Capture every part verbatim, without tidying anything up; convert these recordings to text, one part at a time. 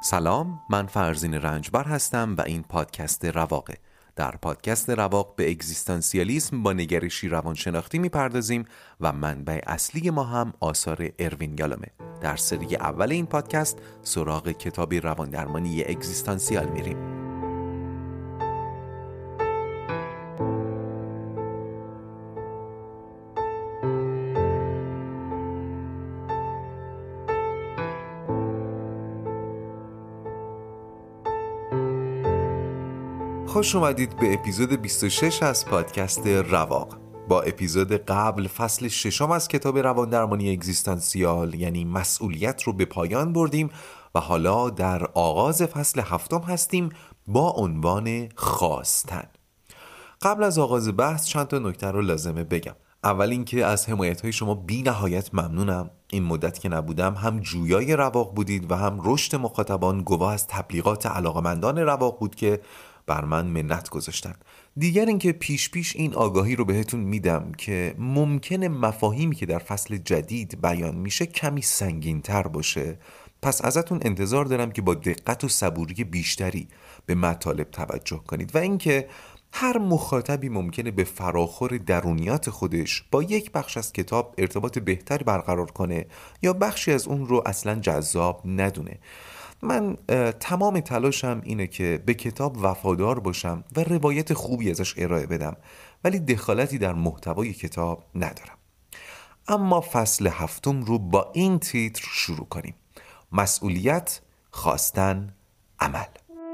سلام، من فرزین رنجبر هستم و این پادکست رواقه. در پادکست رواق به اگزیستانسیالیسم با نگرشی روانشناختی میپردازیم و منبع اصلی ما هم آثار اروین یالومه. در سری اول این پادکست سراغ کتاب رواندرمانی اگزیستانسیال میریم. خوش اومدید به اپیزود بیست و شش از پادکست رواق. با اپیزود قبل فصل ششم از کتاب رواندرمانی اگزیستانسیال یعنی مسئولیت رو به پایان بردیم و حالا در آغاز فصل هفتم هستیم با عنوان خواستن. قبل از آغاز بحث چند تا نکته رو لازمه بگم. اول اینکه از حمایت‌های شما بی نهایت ممنونم. این مدت که نبودم هم جویای رواق بودید و هم رشد مخاطبان گواه از تبلیغات علاقمندان رواق بود که بر من منت گذاشتن. دیگر اینکه پیش پیش این آگاهی رو بهتون میدم که ممکنه مفاهیمی که در فصل جدید بیان میشه کمی سنگین‌تر باشه، پس ازتون انتظار دارم که با دقت و صبوری بیشتری به مطالب توجه کنید و اینکه هر مخاطبی ممکنه به فراخور درونیات خودش با یک بخش از کتاب ارتباط بهتری برقرار کنه یا بخشی از اون رو اصلاً جذاب ندونه. من تمام تلاشم اینه که به کتاب وفادار باشم و روایت خوبی ازش ارائه بدم، ولی دخالتی در محتوای کتاب ندارم. اما فصل هفتم رو با این تیتر شروع کنیم: مسئولیت، خواستن، عمل.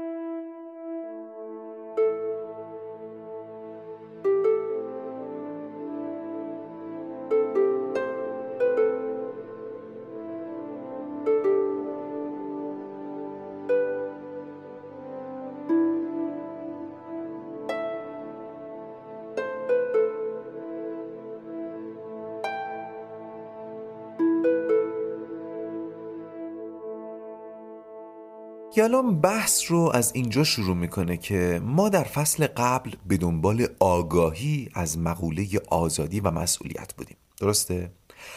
یالوم بحث رو از اینجا شروع میکنه که ما در فصل قبل به دنبال آگاهی از مقوله آزادی و مسئولیت بودیم، درسته؟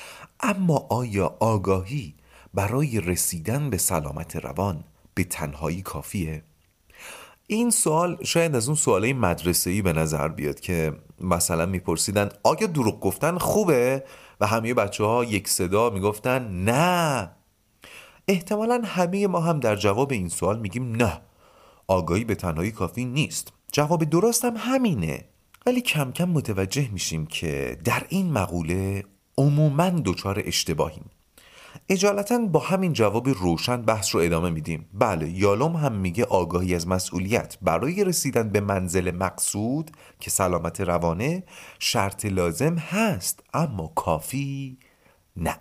اما آیا آگاهی برای رسیدن به سلامت روان به تنهایی کافیه؟ این سوال شاید از اون سوالای مدرسه‌ای به نظر بیاد که مثلا میپرسیدن آیا دروغ گفتن خوبه؟ و همه بچه ها یک صدا میگفتن نه. احتمالاً همه ما هم در جواب این سوال میگیم نه، آگاهی به تنهایی کافی نیست. جواب درست هم همینه، ولی کم کم متوجه میشیم که در این مقوله عموماً دچار اشتباهیم. اجالتاً با همین جواب روشن بحث رو ادامه میدیم. بله، یالوم هم میگه آگاهی از مسئولیت برای رسیدن به منزل مقصود که سلامت روانه شرط لازم هست، اما کافی نه.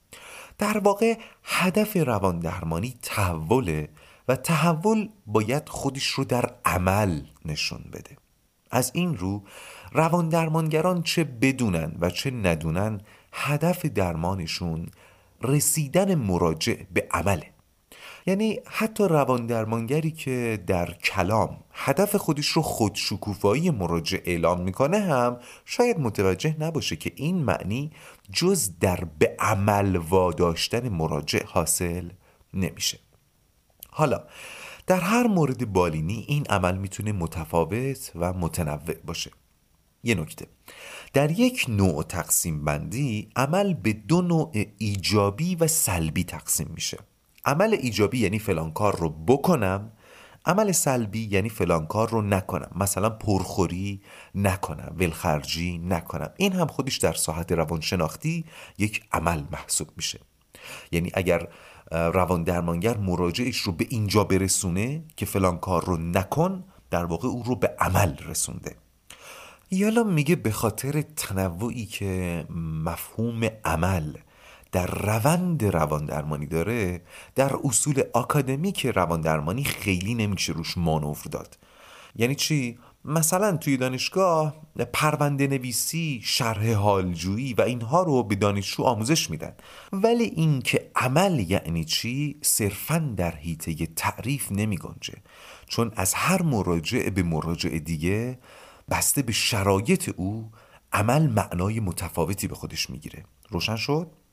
در واقع هدف روان درمانی تحوله و تحول باید خودش رو در عمل نشون بده. از این رو روان درمانگران چه بدونن و چه ندونن هدف درمانشون رسیدن مراجع به عمله. یعنی حتی روان درمانگری که در کلام هدف خودش رو خودشکوفایی مراجع اعلام میکنه هم شاید متوجه نباشه که این معنی جز در به عمل واداشتن مراجع حاصل نمیشه. حالا در هر مورد بالینی این عمل میتونه متفاوت و متنوع باشه. یه نکته: در یک نوع تقسیم بندی عمل به دو نوع ایجابی و سلبی تقسیم میشه. عمل ایجابی یعنی فلان کار رو بکنم، عمل سلبی یعنی فلان کار رو نکنم، مثلا پرخوری نکنم، ولخرجی نکنم. این هم خودش در ساحت روانشناختی یک عمل محسوب میشه. یعنی اگر روان درمانگر مراجعش رو به اینجا برسونه که فلان کار رو نکن، در واقع او رو به عمل رسونده. یالوم میگه به خاطر تنوعی که مفهوم عمل در روند روان درمانی داره، در اصول آکادمیک روان درمانی خیلی نمیشه روش مانور داد. یعنی چی؟ مثلا توی دانشگاه پرونده نویسی، شرح حالجویی و اینها رو به دانشجو آموزش میدن، ولی این که عمل یعنی چی صرفاً در حیطه تعریف نمی گنجه، چون از هر مراجع به مراجع دیگه بسته به شرایط او عمل معنای متفاوتی به خودش میگیره. روشن شد؟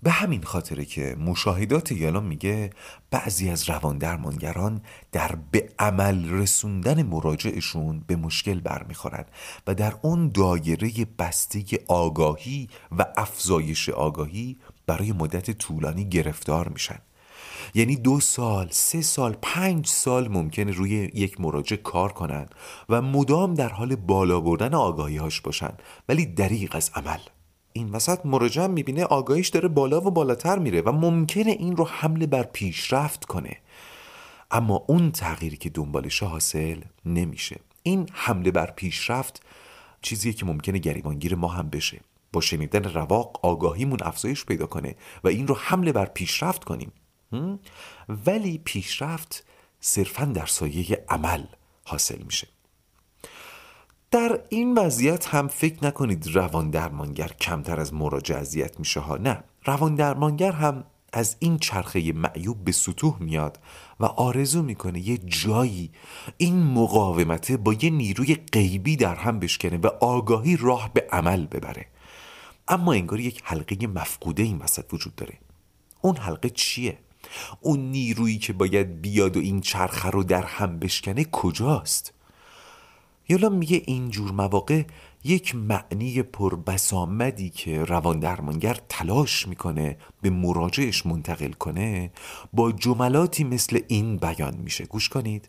به همین خاطره که مشاهدات یالوم میگه بعضی از رواندرمانگران در به عمل رسوندن مراجعشون به مشکل برمیخورن و در اون دایره بسته آگاهی و افزایش آگاهی برای مدت طولانی گرفتار میشن. یعنی دو سال، سه سال، پنج سال ممکنه روی یک مراجع کار کنن و مدام در حال بالا بردن آگاهی‌هاش باشن، ولی دریغ از عمل. این وسط مراجع میبینه آگاهیش داره بالا و بالاتر میره و ممکنه این رو حمله بر پیشرفت کنه، اما اون تغییری که دنبالش حاصل نمیشه. این حمله بر پیشرفت چیزیه که ممکنه گریبانگیر ما هم بشه. با شنیدن رواق آگاهیمون افزایش پیدا کنه و این رو حمله بر پیشرفت کنیم، ولی پیشرفت صرفاً در سایه عمل حاصل میشه. در این وضعیت هم فکر نکنید روان درمانگر کمتر از مراجع اذیت میشه ها. نه، روان درمانگر هم از این چرخه معیوب به سطوح میاد و آرزو میکنه یه جایی این مقاومته با یه نیروی غیبی در هم بشکنه و آگاهی راه به عمل ببره. اما انگار یک حلقه مفقوده این وسط وجود داره. اون حلقه چیه؟ اون نیرویی که باید بیاد و این چرخه رو در هم بشکنه کجاست؟ یالوم میگه اینجور مواقع یک معنی پربسامدی که روان درمانگر تلاش میکنه به مراجعش منتقل کنه با جملاتی مثل این بیان میشه. گوش کنید.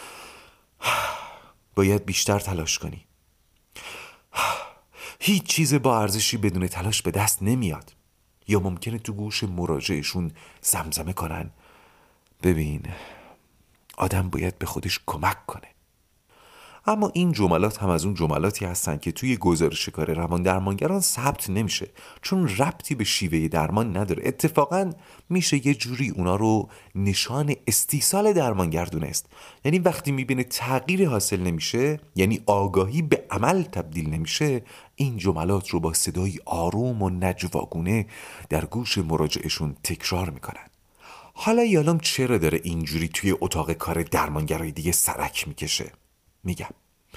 باید بیشتر تلاش کنی. هیچ چیز با ارزشی بدون تلاش به دست نمیاد. یا ممکنه تو گوش مراجعشون زمزمه کنن ببین آدم باید به خودش کمک کنه. اما این جملات هم از اون جملاتی هستن که توی گزارش کار روان درمانگران ثبت نمیشه، چون ربطی به شیوه درمان نداره. اتفاقا میشه یه جوری اونا رو نشان استیصال درمانگر دونست. یعنی وقتی میبینه تغییری حاصل نمیشه، یعنی آگاهی به عمل تبدیل نمیشه، این جملات رو با صدای آروم و نجواگونه در گوش مراجعشون تکرار میکنن. حالا یالوم چرا داره اینجوری توی اتاق کار درمانگرای دیگه سرک میکشه؟ میگم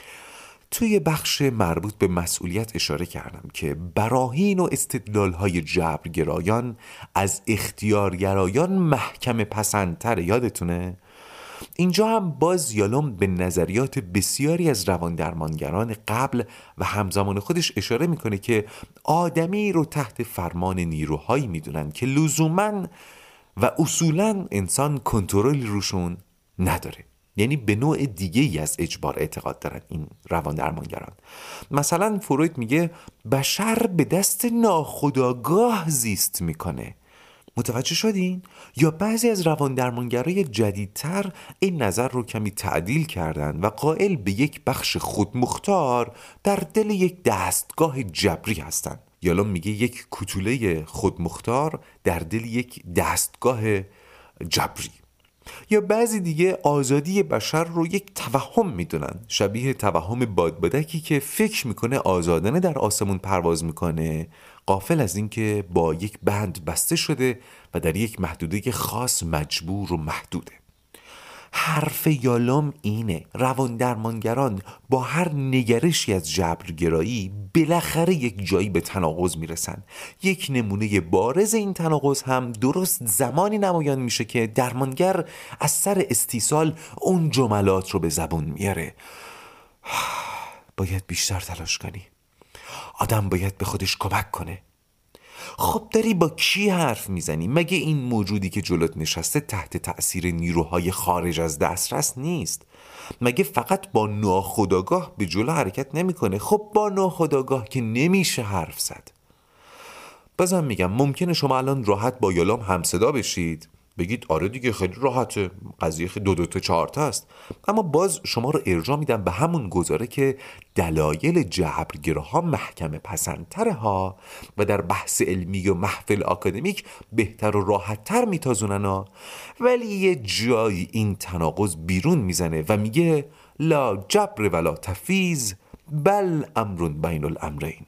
توی بخش مربوط به مسئولیت اشاره کردم که براهین و استدلال‌های جبرگرایان از اختیارگرایان محکم پسندتر. یادتونه؟ اینجا هم باز یالوم به نظریات بسیاری از رواندرمانگران قبل و همزمان خودش اشاره میکنه که آدمی رو تحت فرمان نیروهایی میدونن که لزوماً و اصولاً انسان کنترلی روشون نداره. یعنی به نوع دیگه ای از اجبار اعتقاد دارن این روان درمانگران. مثلا فروید میگه بشر به دست ناخودآگاه زیست میکنه. متوجه شدین؟ یا بعضی از روان درمانگرای جدیدتر این نظر رو کمی تعدیل کردن و قائل به یک بخش خودمختار در دل یک دستگاه جبری هستن. یالوم میگه یک کوتوله خودمختار در دل یک دستگاه جبری. یا بعضی دیگه آزادی بشر رو یک توهم میدونن، شبیه توهم بادبادکی که فکر میکنه آزادانه در آسمون پرواز میکنه، غافل از این که با یک بند بسته شده و در یک محدوده خاص مجبور و محدوده. حرف یالوم اینه روان درمانگران با هر نگرشی از جبرگرایی بالاخره یک جایی به تناقض میرسن. یک نمونه بارز این تناقض هم درست زمانی نمایان میشه که درمانگر از سر استیصال اون جملات رو به زبون میاره. باید بیشتر تلاش کنی. آدم باید به خودش کمک کنه. خب داری با کی حرف میزنی؟ مگه این موجودی که جلوت نشسته تحت تأثیر نیروهای خارج از دسترس نیست؟ مگه فقط با ناخودآگاه به جلو حرکت نمیکنه؟ خب با ناخودآگاه که نمیشه حرف زد. بازم میگم ممکنه شما الان راحت با یالوم همصدا بشید، بگید آره دیگه خیلی راحته، قضیه خیلی دو دو تا چهار تا است. اما باز شما رو ارجاع میدم به همون گزاره که دلایل جبرگراها محکم پسندتره ها و در بحث علمی و محفل آکادمیک بهتر و راحتتر میتازونن ها. ولی یه جایی این تناقض بیرون میزنه و میگه لا جبر ولا تفیز بل امر بین الامرین.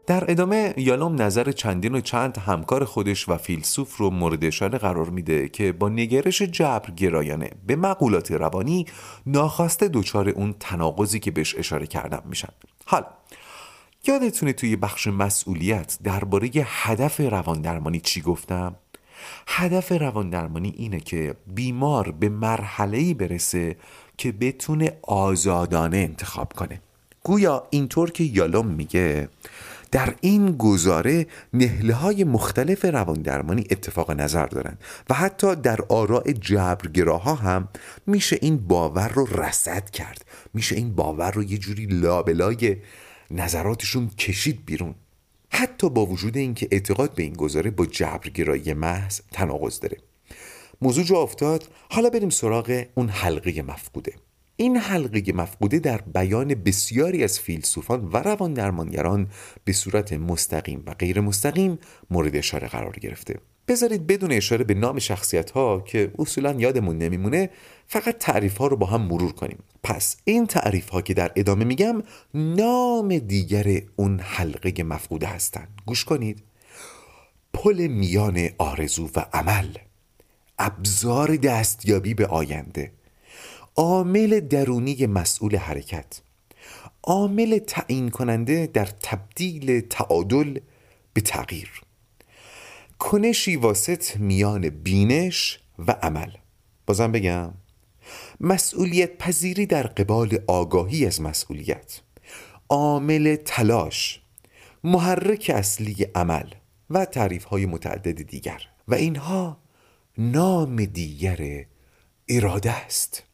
در ادامه یالوم نظر چندین و چند همکار خودش و فیلسوف رو مورد اشاره قرار میده که با نگرش جبرگرایانه به مقولات روانی ناخواسته دچار اون تناقضی که بهش اشاره کردم میشن. حالا یادتونه توی بخش مسئولیت درباره هدف رواندرمانی چی گفتم؟ هدف رواندرمانی اینه که بیمار به مرحله‌ای برسه که بتونه آزادانه انتخاب کنه. گویا اینطور که یالوم میگه در این گزاره نهله‌های مختلف رواندرمانی اتفاق نظر دارن و حتی در آراء جبرگراها هم میشه این باور رو رصد کرد، میشه این باور رو یه جوری لابلای نظراتشون کشید بیرون، حتی با وجود اینکه اعتقاد به این گزاره با جبرگرایی محض تناقض داره. موضوع جا افتاد، حالا بریم سراغ اون حلقه مفقوده. این حلقه مفقوده در بیان بسیاری از فیلسوفان و رواندرمانگران به صورت مستقیم و غیر مستقیم مورد اشاره قرار گرفته. بذارید بدون اشاره به نام شخصیت ها که اصولا یادمون نمیمونه فقط تعریف ها رو با هم مرور کنیم. پس این تعریف ها که در ادامه میگم نام دیگر اون حلقه مفقوده هستن. گوش کنید: پل میان آرزو و عمل، ابزار دستیابی به آینده، عامل درونی مسئول حرکت، عامل تعیین کننده در تبدیل تعادل به تغییر، کنشی واسط میان بینش و عمل. بازم بگم: مسئولیت پذیری در قبال آگاهی از مسئولیت، عامل تلاش، محرک اصلی عمل و تعریف های متعدد دیگر. و اینها نام دیگر اراده است.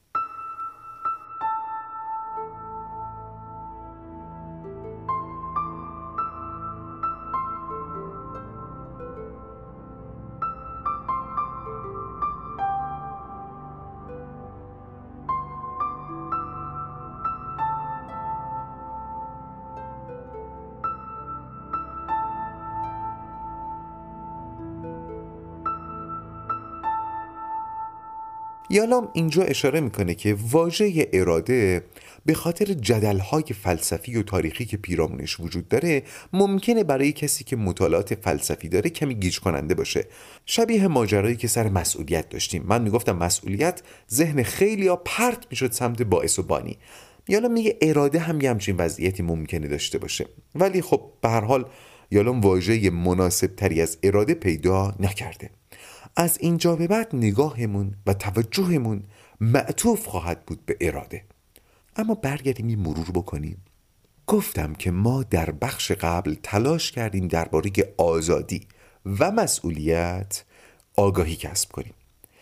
یالوم اینجا اشاره میکنه که واژه اراده به خاطر جدل‌های فلسفی و تاریخی که پیرامونش وجود داره ممکنه برای کسی که مطالعات فلسفی داره کمی گیج کننده باشه، شبیه ماجرایی که سر مسئولیت داشتیم. من میگفتم مسئولیت، ذهن خیلیا پرت میشد سمت باعث و بانی. یالوم میگه اراده هم یه همچین وضعیتی ممکنه داشته باشه، ولی خب به هر حال یالوم واژه مناسب تری از اراده پیدا نکرده. از اینجا به بعد نگاهمون و توجهمون معطوف خواهد بود به اراده. اما برگردیم یه مرور بکنیم. گفتم که ما در بخش قبل تلاش کردیم درباره آزادی و مسئولیت آگاهی کسب کنیم،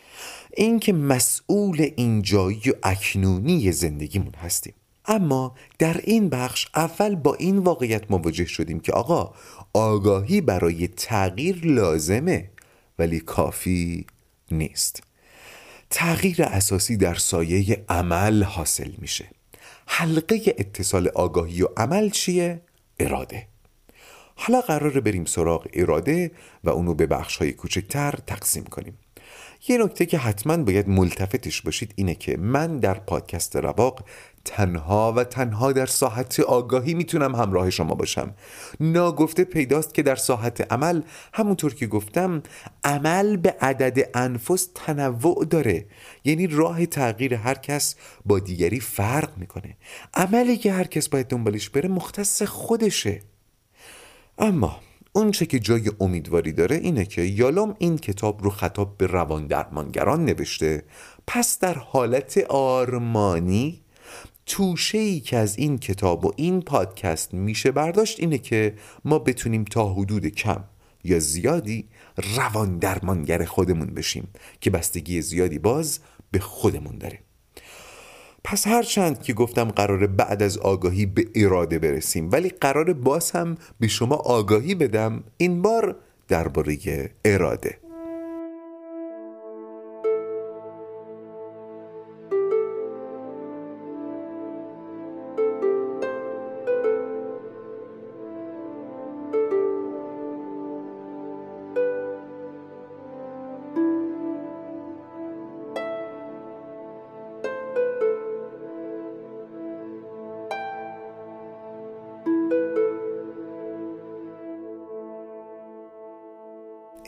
این که مسئول اینجایی و اکنونی زندگیمون هستیم. اما در این بخش اول با این واقعیت مواجه شدیم که آقا آگاهی برای تغییر لازمه ولی کافی نیست. تغییر اساسی در سایه عمل حاصل میشه. حلقه اتصال آگاهی و عمل چیه؟ اراده. حالا قراره بریم سراغ اراده و اونو به بخش‌های کوچکتر تقسیم کنیم. یه نکته که حتما باید ملتفتش باشید اینه که من در پادکست رواق تنها و تنها در ساحت آگاهی میتونم همراه شما باشم. ناگفته پیداست که در ساحت عمل، همونطور که گفتم، عمل به عدد انفس تنوع داره، یعنی راه تغییر هر کس با دیگری فرق میکنه. عملی که هر کس باید دنبالش بره مختص خودشه. اما اون چه که جای امیدواری داره اینه که یالوم این کتاب رو خطاب به رواندرمانگران نوشته، پس در حالت آرمانی توشه‌ای که از این کتاب و این پادکست میشه برداشت اینه که ما بتونیم تا حدود کم یا زیادی رواندرمانگر خودمون بشیم که بستگی زیادی باز به خودمون داره. پس هرچند که گفتم قراره بعد از آگاهی به اراده برسیم، ولی قراره باز هم به شما آگاهی بدم، این بار درباره اراده.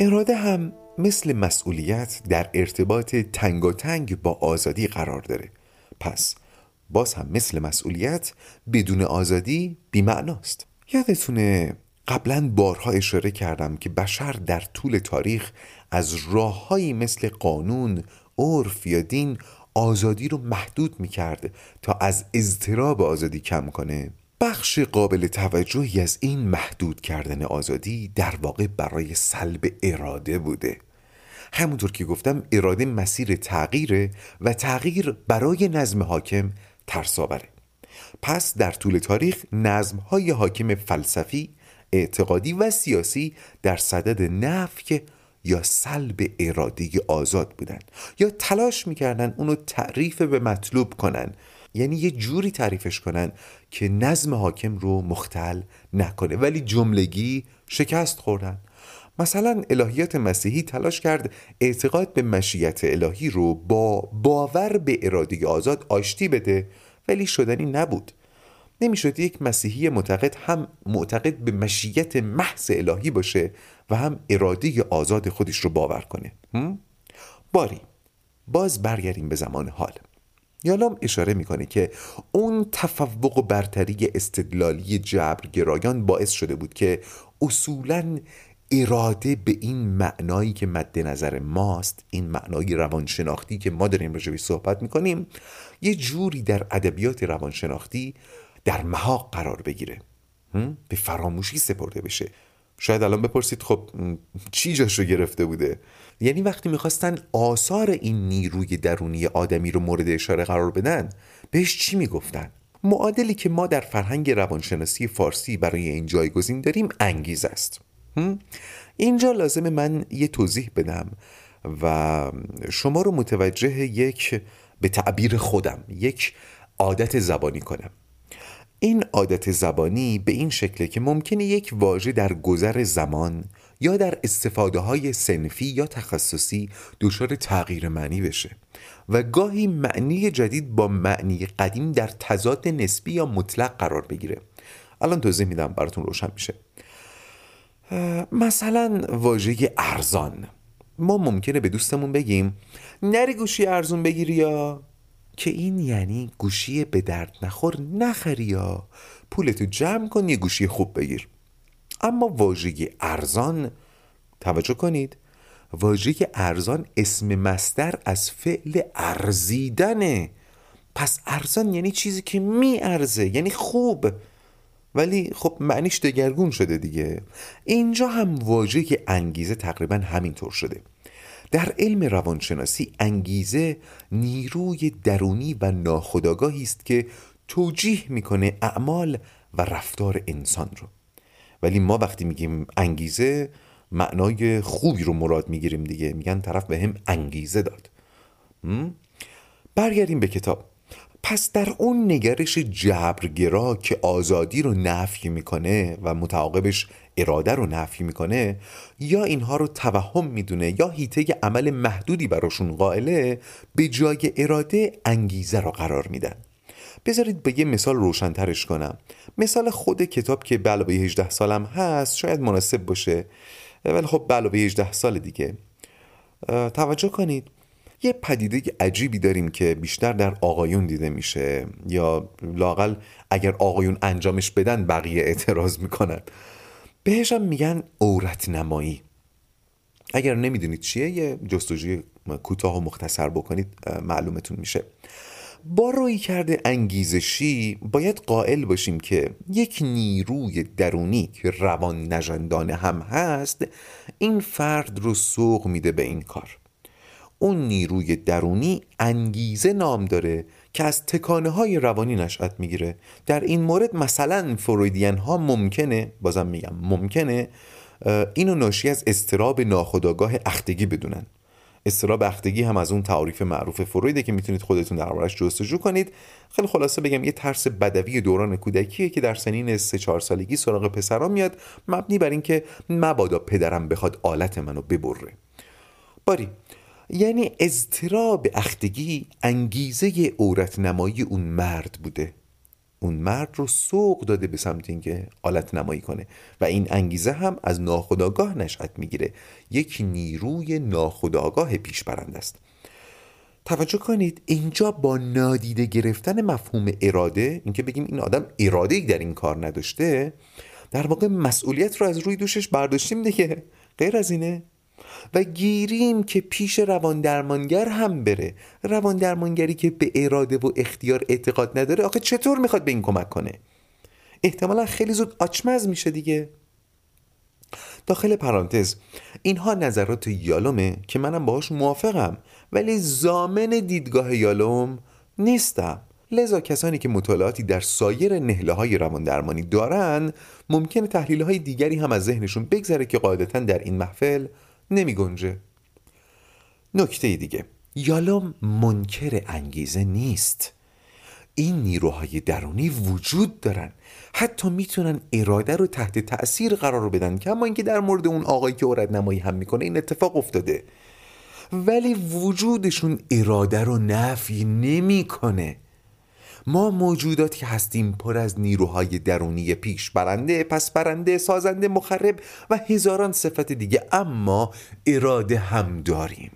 اراده هم مثل مسئولیت در ارتباط تنگاتنگ با آزادی قرار داره. پس باز هم مثل مسئولیت بدون آزادی بی‌معناست. یادتونه قبلا بارها اشاره کردم که بشر در طول تاریخ از راههایی مثل قانون، عرف یا دین آزادی رو محدود میکرد تا از اضطراب آزادی کم کنه. بخش قابل توجهی از این محدود کردن آزادی در واقع برای سلب اراده بوده. همونطور که گفتم اراده مسیر تغییره و تغییر برای نظم حاکم ترساوره. پس در طول تاریخ نظم‌های حاکم فلسفی، اعتقادی و سیاسی در صدد نفی یا سلب اراده آزاد بودن یا تلاش میکردن اونو تعریف به مطلوب کنن، یعنی یه جوری تعریفش کنن که نظم حاکم رو مختل نکنه، ولی جملگی شکست خوردن. مثلا الهیات مسیحی تلاش کرد اعتقاد به مشیت الهی رو با باور به اراده آزاد آشتی بده، ولی شدنی نبود. نمیشد یک مسیحی معتقد هم معتقد به مشیت محض الهی باشه و هم اراده آزاد خودش رو باور کنه. باری باز برگردیم به زمان حال. یالام اشاره میکنه که اون تفوق و برتری استدلالی جبرگرایان باعث شده بود که اصولاً اراده به این معنایی که مد نظر ماست، این معنای روانشناختی که ما داریم راجعش صحبت میکنیم، یه جوری در ادبیات روانشناختی در محاق قرار بگیره، به فراموشی سپرده بشه. شاید الان بپرسید خب چی جاشو گرفته بوده؟ یعنی وقتی میخواستن آثار این نیروی درونی آدمی رو مورد اشاره قرار بدن، بهش چی میگفتن؟ معادلی که ما در فرهنگ روانشناسی فارسی برای این جایگزین داریم انگیزه است. اینجا لازم من یه توضیح بدم و شما رو متوجه یک، به تعبیر خودم، یک عادت زبانی کنم. این عادت زبانی به این شکله که ممکنه یک واژه در گذر زمان یا در استفاده های صنفی یا تخصصی دچار تغییر معنی بشه و گاهی معنی جدید با معنی قدیم در تضاد نسبی یا مطلق قرار بگیره. الان توضیح میدم براتون روشن میشه. مثلا واژه ارزان، ما ممکنه به دوستمون بگیم نری گوشی ارزون بگیری، یا که این یعنی گوشی به درد نخور نخری، یا پولتو جمع کن یه گوشی خوب بگیر. اما واژه ارزان، توجه کنید، واژه ارزان اسم مصدر از فعل ارزیدنه. پس ارزان یعنی چیزی که می ارزه، یعنی خوب، ولی خب معنیش دگرگون شده دیگه. اینجا هم واژه انگیزه تقریبا همینطور شده. در علم روانشناسی انگیزه نیروی درونی و ناخودآگاهی است که توجیه میکنه اعمال و رفتار انسان رو. ولی ما وقتی میگیم انگیزه معنای خوبی رو مراد میگیریم دیگه، میگن طرف به هم انگیزه داد. برگردیم به کتاب. پس در اون نگرش جبرگرا که آزادی رو نفی میکنه و متعاقبش اراده رو نفی میکنه، یا اینها رو توهم میدونه یا حیطه عمل محدودی براشون قائله، به جای اراده انگیزه رو قرار میدن. بذارید به یه مثال روشن‌ترش کنم. مثال خود کتاب که به علاوه هجده سالم هست شاید مناسب باشه، ولی خب به علاوه هجده سال دیگه. توجه کنید، یه پدیده عجیبی داریم که بیشتر در آقایون دیده میشه، یا لااقل اگر آقایون انجامش بدن بقیه اعتراض میکنن. بهش هم میگن عورت نمایی. اگر نمیدونید چیه، یه جستجوی کوتاه و مختصر بکنید معلومتون میشه. با روی کرده انگیزشی باید قائل باشیم که یک نیروی درونی که روان نژندانه هم هست این فرد رو سوق میده به این کار. اون نیروی درونی انگیزه نام داره که از تکانه های روانی نشأت میگیره. در این مورد مثلا فرویدین ها ممکنه، بازم میگم ممکنه، اینو ناشی از اضطراب ناخودآگاه اختگی بدونن. اضطراب اختگی هم از اون تعریف معروف فرویده که میتونید خودتون دربارش جستجو کنید. خیلی خلاصه بگم یه ترس بدوی دوران کودکیه که در سنین سه چهار سالگی سراغ پسرا میاد، مبنی بر این که مبادا پدرم بخواد آلت منو ببره. باری یعنی اضطراب اختگی انگیزه عورت نمایی اون مرد بوده. اون مرد رو سوق داده به سمت اینکه آلت نمایی کنه و این انگیزه هم از ناخودآگاه نشأت میگیره. یک نیروی ناخودآگاه پیش برنده است. توجه کنید اینجا با نادیده گرفتن مفهوم اراده، اینکه بگیم این آدم اراده‌ای در این کار نداشته، در واقع مسئولیت رو از روی دوشش برداشتیم دیگه، غیر از اینه. و گیریم که پیش روان درمانگر هم بره. روان درمانگری که به اراده و اختیار اعتقاد نداره آخه چطور میخواد به این کمک کنه؟ احتمالا خیلی زود آچمز میشه دیگه. داخل پرانتز اینها نظرات یالومه که منم باهاش موافقم، ولی ضامن دیدگاه یالوم نیستم. لذا کسانی که مطالعاتی در سایر نهله‌های رواندرمانی دارن ممکنه تحلیل‌های دیگری هم از ذهنشون بگذره که قاعدتاً در این محفل نمی گنجه. نکته دیگه، یالوم منکر انگیزه نیست. این نیروهای درونی وجود دارن، حتی میتونن اراده رو تحت تأثیر قرار بدن، کما اینکه در مورد اون آقایی که عرض نمایی هم میکنه این اتفاق افتاده، ولی وجودشون اراده رو نفی نمیکنه. ما موجوداتی هستیم پر از نیروهای درونی پیش برنده، پس برنده، سازنده، مخرب و هزاران صفت دیگه، اما اراده هم داریم.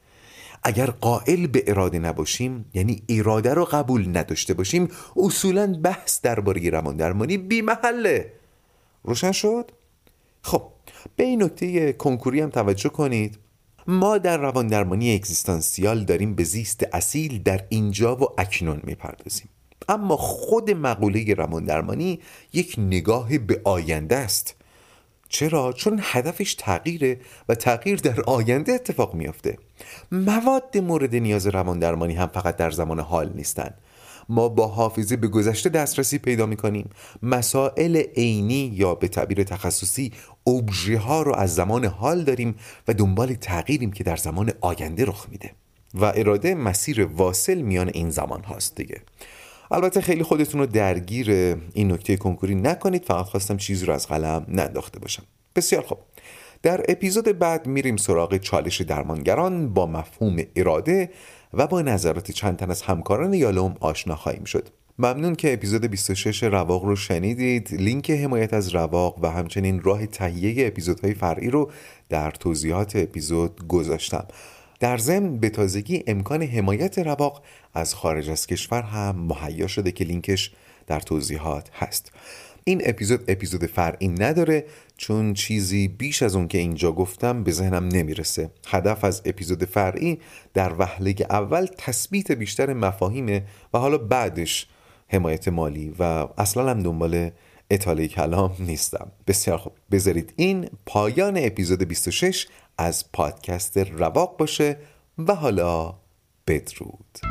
اگر قائل به اراده نباشیم، یعنی اراده رو قبول نداشته باشیم، اصولاً بحث درباره رواندرمانی بی محله. روشن شد؟ خب به این نکته کنکوری هم توجه کنید. ما در رواندرمانی اگزیستانسیال داریم به زیست اصیل در اینجا و اکنون میپردازیم، اما خود مقوله رواندرمانی یک نگاه به آینده است. چرا؟ چون هدفش تغییره و تغییر در آینده اتفاق میافته. مواد مورد نیاز رواندرمانی هم فقط در زمان حال نیستن. ما با حافظه به گذشته دسترسی پیدا میکنیم. مسائل عینی یا به تعبیر تخصصی ابژه ها رو از زمان حال داریم و دنبال تغییریم که در زمان آینده رخ میده و اراده مسیر واصل میان این زمان هاست دیگه. البته خیلی خودتون رو درگیر این نکته کنکوری نکنید، فقط خواستم چیزی رو از قلم ننداخته باشم. بسیار خوب، در اپیزود بعد میریم سراغ چالش درمانگران با مفهوم اراده و با نظرات چند تن از همکاران یالوم آشنا خواهیم شد. ممنون که اپیزود بیست و شش رواق رو شنیدید. لینک حمایت از رواق و همچنین راه تهیه اپیزودهای فرعی رو در توضیحات اپیزود گذاشتم. در ضمن به تازگی امکان حمایت رواق از خارج از کشور هم مهیا شده که لینکش در توضیحات هست. این اپیزود اپیزود فرعی نداره چون چیزی بیش از اون که اینجا گفتم به ذهنم نمیرسه. هدف از اپیزود فرعی در وهله اول تثبیت بیشتر مفاهیمه و حالا بعدش حمایت مالی و اصلا هم دنبال اطاله کلام نیستم. بسیار خوب، بذارید این پایان اپیزود بیست و شش از پادکست رواق باشه و حالا بدرود.